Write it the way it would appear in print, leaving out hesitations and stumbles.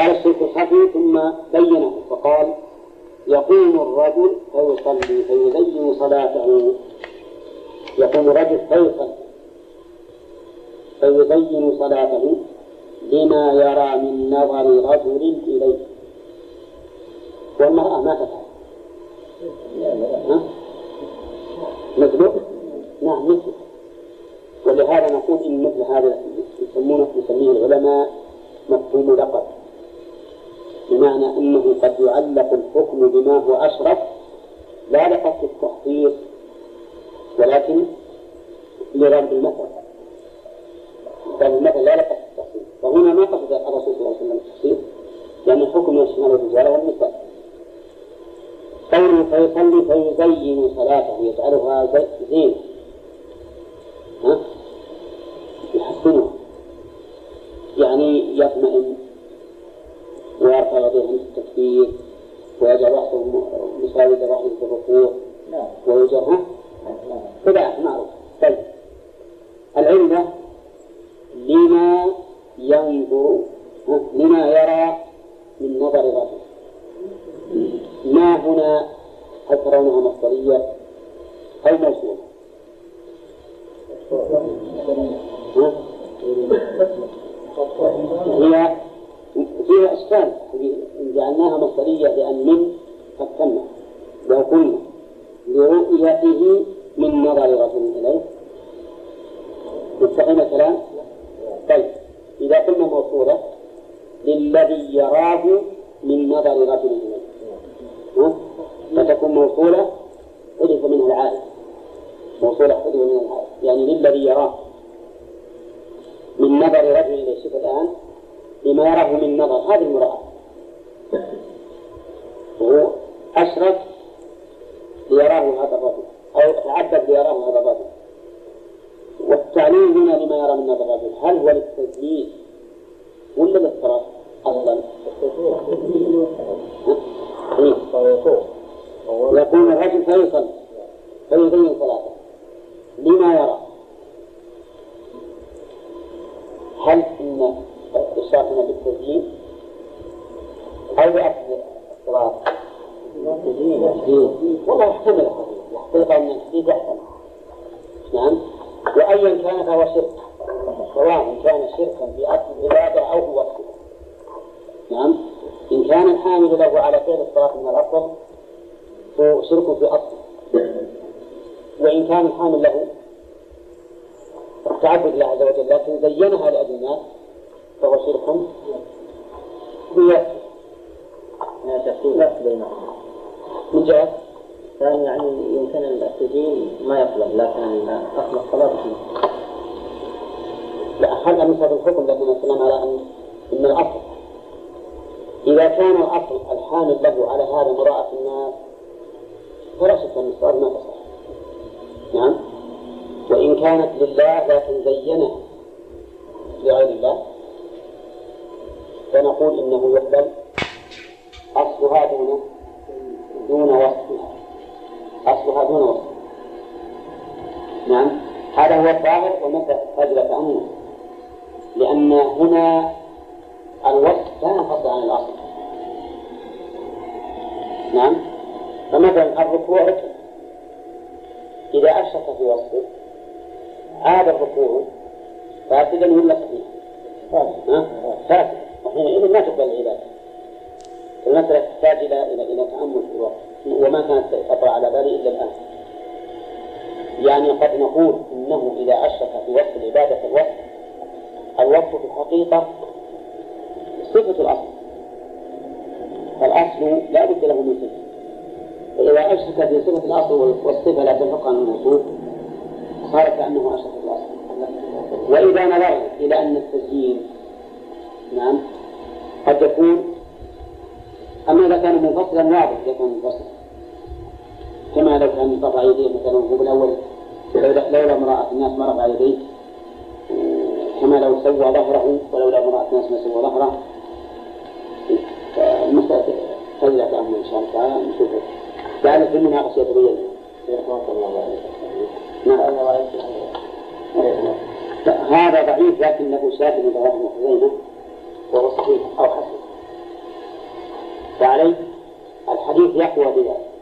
هذا الشرك الخفي ثم بينه فقال يقوم الرجل فيصلي فيزين صلاته، يقوم الرجل فيزين صلاته لما يرى من نظر رجل إليه، والمرأة ما تفعل مثله. نعم مثله. ولهذا نقول إن مثل هذا يسميه العلماء مفهوم لقب، بمعنى أنه قد يعلق الحكم بما هو أشرف لا لقصد التحقيق ولكن لرد المثل، فالمثل لا لقصد التحقيق. وهنا ما قصد الرسول صلى الله عليه وسلم التحقيق لأن الحكم يشمل الرجال والنساء. قوله فيصلي فيزين صلاته يجعلها زين يحسنها، يعني يطمئن ويرفع يديه عند التكبير ويجعل رأسه مساوي رأسه في الركوع ووجهه كذا معروف. طيب العلة لما ينظر لما يرى من نظر رجل، ما هنا هل ترونها مصدرية أو موصولة؟ هي فيها إشكال إن جعلناها مصدرية لأن من قد تم لو قلنا لرؤيته من نظر رجل إليه مستقيم الكلام. طيب إذا قلنا موصولة للذي يراه من نظر رجل إليه فتكون موصولة حذف منها العائد، موصولة حذف منها العائد يعني للذي يراه من نظر رجل إليه. شوف الآن لما يراه من نظر هذه المرأة وهو أشرف ليراه هذا الرجل أو تعبد ليراه هذا الرجل. والتعليل هنا لما يرى من نظر الرجل هل هو للتزيين ولا للصراط أصلا؟ يقوم الرجل فيصلي فيزين صلاته لما يرى، هل إن إشارتنا بالتزيين أو بأكثر الصلاة؟ والله يحتمل يحتمل أن الحديث يحتمل. نعم. وأيا كان فهو شرك سواء كان شركا في أصل العبادة أو هو وصفه. نعم. إن كان الحامل له على فعل الصلاة من الأصل فهو شرك في أصله، وإن كان الحامل له تعبد الله عز وجل لكن زينها لأجل الناس فهو شرك في من جهة يعني يمكن التزيين ما يقبل لكن أصل الصلاة فيه. لا هذا مثل الحكم لكن الكلام على أن الأصل إذا كان الأصل الحامل له على هذا مراءة الناس فلا شك أن الصلاة ما تصح. نعم. وإن كانت لله لكن زينها لغير الله فنقول إنه يقبل أصلها دون وصفها، أصلها دون وصفها. نعم. هذا هو الظاهر ومتى فجر تأمل لأن هنا الوصف لا ينفصل عن الأصل. نعم. فمثلا الركوع ركن إذا أشرك في وصفه عاد الركوع فاسدا ولا صحيح؟ فاسد وحينئذ ما تقبل العبادة. المسألة تحتاج إلى تأمل في الوقت وما كانت تطرأ على بالي إلا الآن. يعني قد نقول إنه إذا أشرك في وصف العبادة الوصف في الحقيقة صفة الأصل، فالأصل لا بد له من صفة، فإذا أشرك في صفة الأصل والصفة لا تنفق عن الموصوف صار كأنه أشرك في الأصل. وإذا نظرنا إلى أن التزيين نعم قد يكون أما إذا كان منفصلا واضح إذا كان منفصلا كما لو كان رفع يديه مثلا هو بالأول لولا امرأة الناس ما رفع يديه، كما لو سوى ظهره ولولا امرأة الناس ما سوى ظهره. المسألة تجري تأمل إن شاء الله تعالى نشوفه لعل في المناقشة يتبين. هذا ضعيف لكنه شاهد من ضعف خزيمة وهو صحيح أو حسن. فعليه الحديث يقوى بذلك.